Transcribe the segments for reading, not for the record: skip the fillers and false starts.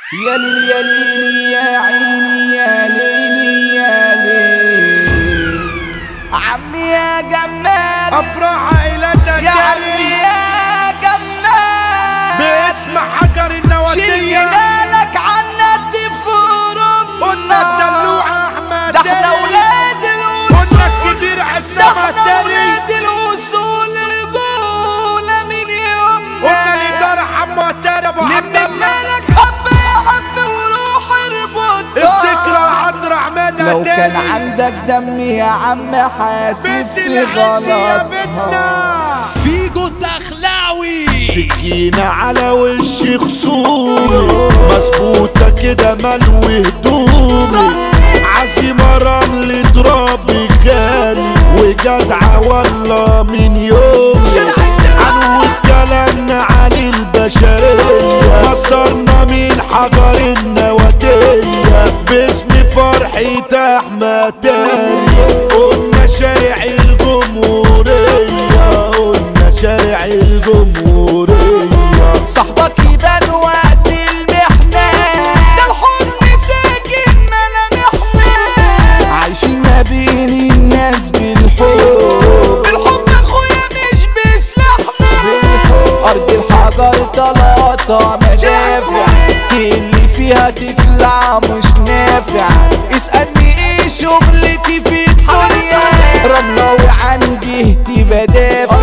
يا ليل يا ليل يا عيني يا ليل يا ليل عمي يا جمال افرح عائلتك يا عمي يا جمال باسم حجر النواتية شيلنا لك عنا الدفور قلنا الدلوعة احمد ده احنا ولاد الوصول قلنا الكبير عصام ده احنا التاني ولاد الوصول رجولة من يومنا قلنا الإدارة حمو التاني ابو عبد الله مالك حبة يا عم وروح اربط الذكرى عطر عماد لو كان التاني عندك دم يا عم حاسب بنت في العز يا غلط بنتنا فيجو الدخلاوي سكينة على وش خصومي مظبوطة كده ملوي هدومي عزيمة رمل ترابي غالي وجدعة والله من يومي عنو كلامنا على البشرية مصدرنا من حجر النواتية باسم فرحة احمد تاني قلنا شارع الجمهورية قلنا شارع الجمهورية صاحبك يبان وقت المحنة ده الحزن ساكن ملامحنا عايشين ما بين الناس بالحب بالحب اخويا مش بسلاحنا ارض الحجر طلعتها مدافع اللي فيها تطلع مش نافع اسألني ايه شغلتي في الدنيا رملة وعندي اهتي بدافع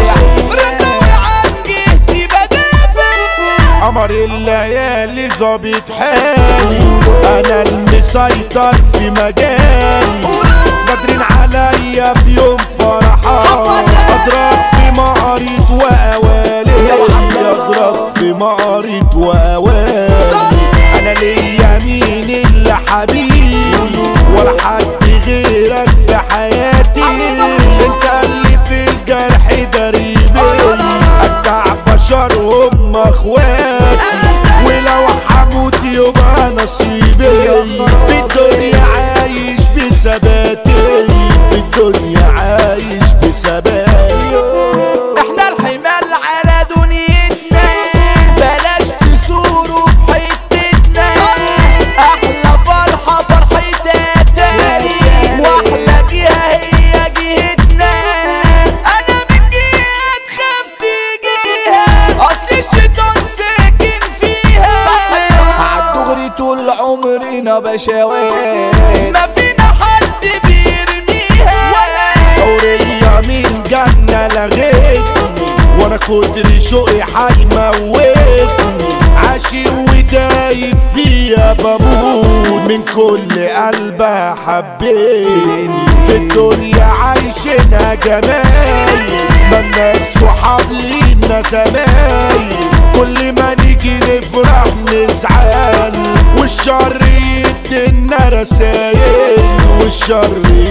قمر الليالي ظابط حالي انا المسيطر في مجالي قادرين عليا في يوم فرحان اضرب في مقاريض واوالي اضرب في مقاريض واوالي انا ليا مين الا حبيبي ولا حد غيرك في حياتي انت اللي في الجرح دريبي اتبع بشر هم اخواتي ولو حموت يبقى نصيبي في الدنيا عايش بثباتي في الدنيا عايش بثباتي احنا الحمال على دنيتنا بلاش تسوروا في حتتنا احلى فرحة فرحتها تاني واحلى جهة هي جهتنا انا من جهة تخاف تجيها اصل الشيطان ساكن فيها عالدغري طول عمرنا بشوات ما فينا حد بيرميها حورية من جنة لغيتني وانا كتر شوقي هيموتني عاشق ودايب فيها بموت من كل قلبها حبيتني في الدنيا عايشينها جمايل مالناش صحاب لينا زمايل كل ما نيجي نفرح نزعل والشر يدينا رسايل والشر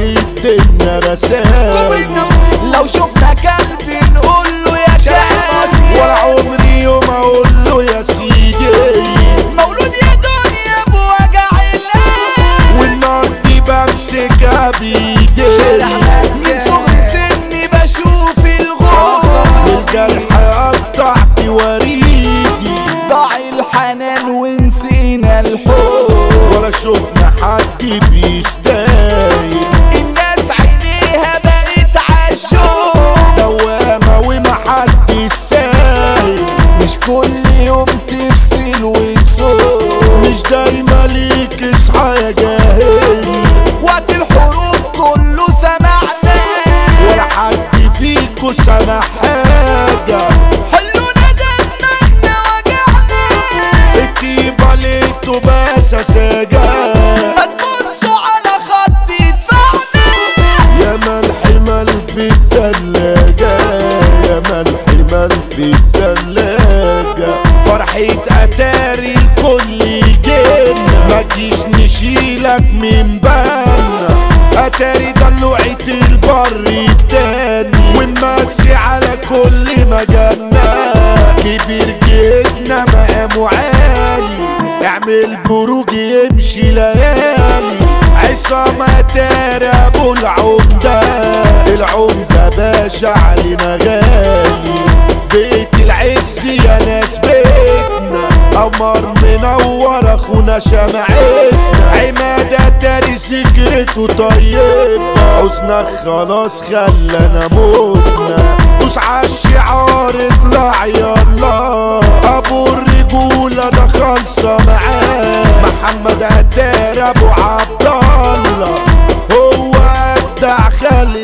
يدينا رسايل لو شفنا كلب نقول له يا كلب ولا عمري يوم اقول له يا سيدي مولود يا دنيا بوجع القلب والنار دي بمسكها بايدي من صغر سني بشوف الغربة والجرح قطعت وريدي ضاع الحنان ونسينا الحب ولا شفنا حد بيستاهل الناس عينيها بقت عالشوق دوامة ومحدش سايل مش كل يوم تفصل وتصوم مش دايما ليك اصحى يا جاهل وقت الحروب كله سمعنا ولا حد فيكو سمع حاجة حلونا دمنا وجعنا الطيبة ليتو بس ساجة ما تبصوا على خط يدفعنا يا ملح مال في التلاجة يا ملح مال في التلاجة فرحة اتاري الكل جينا ما تجيش نشيلك من بالنا اتاري دلوعة البر التاني ونمسي على كل مجالنا كبير جدنا مقامه عالي اعمل بروج يمشي ليالي عصام اتاري ابو العمدة العمدة باشا علينا غالي بيت العز يا ناس بيتنا قمر منورة اخونا شمعتنا عمادة تاني سكرته طيب حزنك خلاص خلانا موتنا دوس عالشعار اطلع يلا ابو الرجولة ده خالصة معاه محمد هدار ابو عبدالله هو ابدع خلق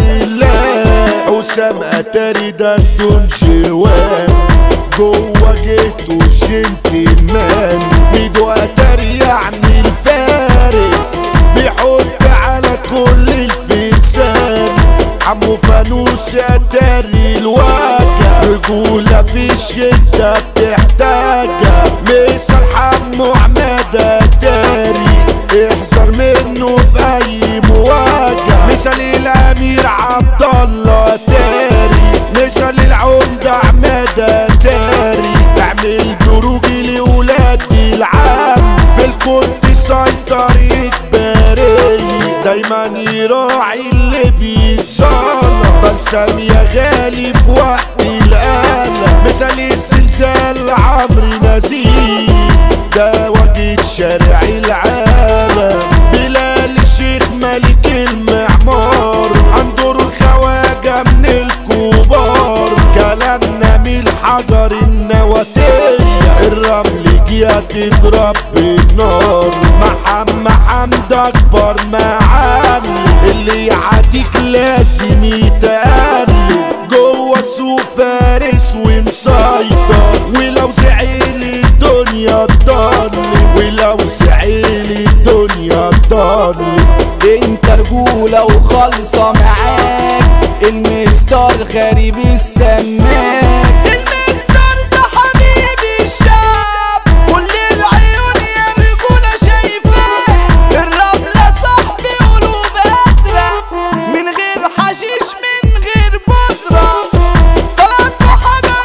الله حسام اتاري ده دون جوان جوا جيته جنتلمان ميدو اتاري يعني الفارس بيحط على كل الفرسان عمو فانوس اتاري الواجع رجولة في الشدة بتحتاجها مثل حمو عماد اتاري احذر منه في اي مواجهة مثل الامير عبدالله اتاري مثل العمدة عماد اتاري اعمل دروجي لولاد العام في الكل سيطر اجباري دايما يراعي اللي بيتظلم بلسم يا غالي في وقت القلق مثل الزلزال عمرو نزيه ده وجد شارع العالم بلال الشيخ ملك المعمار عنده الخواجة من الكبار كلامنا من الحجر النواتية الرمل جيها تضرب بالنار محمد حمد اكبر معلم اللي يعديك لازم يتقلب جوه السوق فارس ومسيطر ولو زعل الدنيا تضلم ولو زعل الدنيا تضلم انت رجولة وخالصة معاك المستر غريب السماك المستر ده حبيب الشعب كل العيون يا رجولة شايفاه الرملة صاحبي قلوب قادرة من غير حشيش من غير بودرة طلعت في حجر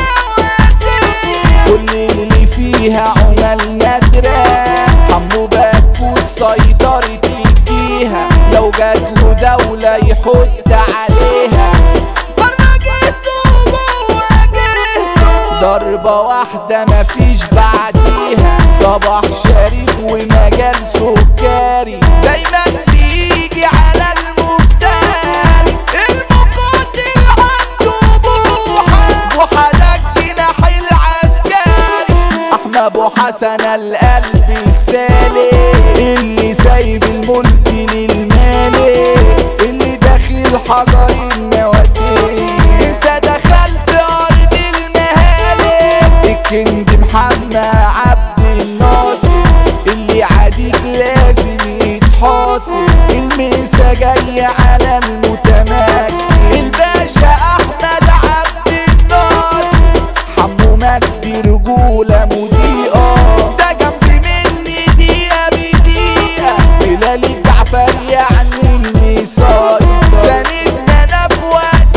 النوادية كل اللي فيها عمل نادرة حمو باكو سيطرة تجيها لو جاتله دولة يحط عليها برا جهته وجوه جهته ضربة واحدة مفيش بعديها صباح شريف ومجال سكري دايما بيجي على المفتاح المقاتل عنده بوحة ده الجناح العسكري احمد ابو حسن القلب السالي اللي سايب الملك للمالك اللي داخل حجر النواتيه انت دخلت ارض المهالك الكينج محمد عبد الناصر اللي عاديك لازم يتحاصر الميسا جاية على المتمكن الباشا احمد عبد الناصر حمو مجدي رجولة مضيئة ده جنب مني دقيقة بدقيقة بلال الجعفر يعني المسيطر ساندنا انا في وقت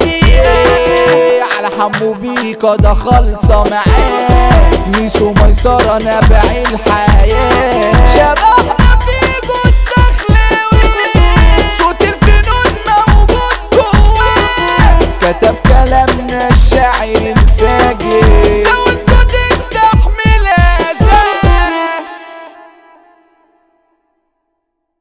الدقيقة على حمو بيكا ده خالصة معاه ميسو ميسرة نبع الحياة شباب